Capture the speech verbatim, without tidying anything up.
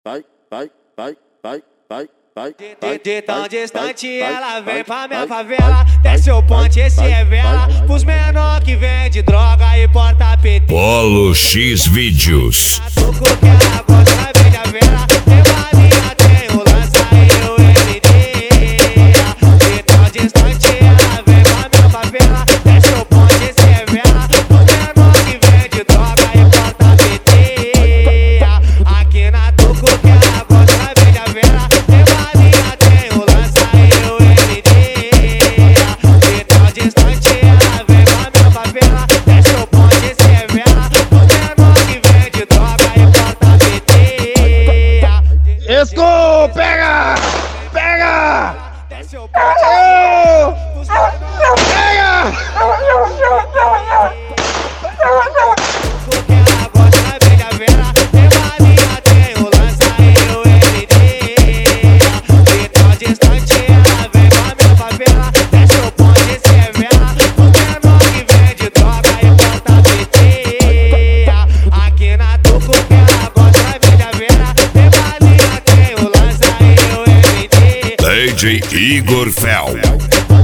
vai, vai, vai, vai, vai, vai. De, de tão distante ela vem pra minha favela. Desce o ponte, esse é vela. Pros menor que vende droga e porta P T. Polo X Vídeos. Tô com que ela gosta, vende a vela. Tem balinha, tem o lança e o L D. De tão distante ela vem pra minha favela. Desce o ponte, esse é vela. Pros menor que vende droga e porta P T. Aqui na Tuco que ela gosta, vende a vela. Tem balinha, tem o lança e o L D. De tão distante ela vem pra minha favela. Desce o ponte, esse é vela. Pros menor que vende droga e porta P T. Esco, pega! Pega! Desce o ponte, Oh! pros menor Pega! porque ela gosta, vende a vela. Tem balinha, tem o lança e o L D. De tão distante ela vem pra minha favela. Desce o ponte, esse é vela. Os menor que vende droga e porta P T. Aqui na Tuco que ela gosta, vende a vela. Tem balinha, tem o lança e o L D. D J Igor Fel.